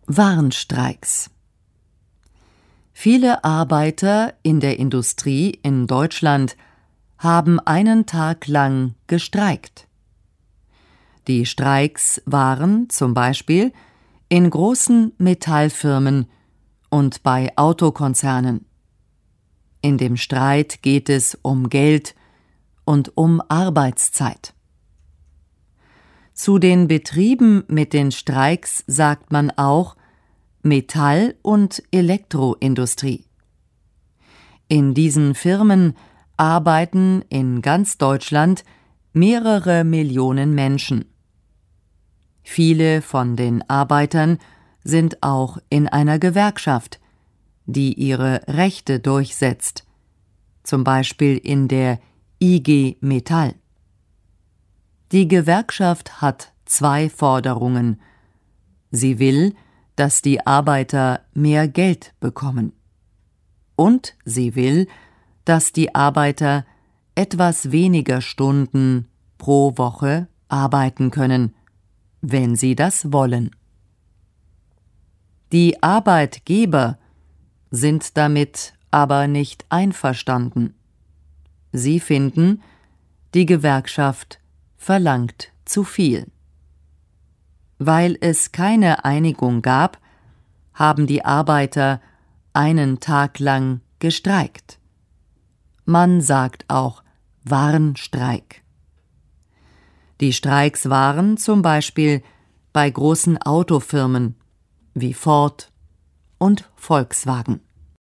Warnstreiks. Viele Arbeiter in der Industrie in Deutschland haben einen Tag lang gestreikt. Die Streiks waren zum Beispiel in großen Metallfirmen und bei Autokonzernen. In dem Streit geht es um Geld und um Arbeitszeit. Zu den Betrieben mit den Streiks sagt man auch Metall- und Elektroindustrie. In diesen Firmen arbeiten in ganz Deutschland mehrere Millionen Menschen. Viele von den Arbeitern sind auch in einer Gewerkschaft, die ihre Rechte durchsetzt, zum Beispiel in der IG Metall. Die Gewerkschaft hat 2 Forderungen. Sie will, dass die Arbeiter mehr Geld bekommen. Und sie will, dass die Arbeiter etwas weniger Stunden pro Woche arbeiten können, wenn sie das wollen. Die Arbeitgeber sind damit aber nicht einverstanden. Sie finden, die Gewerkschaft verlangt zu viel. Weil es keine Einigung gab, haben die Arbeiter einen Tag lang gestreikt. Man sagt auch Warnstreik. Die Streiks waren zum Beispiel bei großen Autofirmen wie Ford und Volkswagen.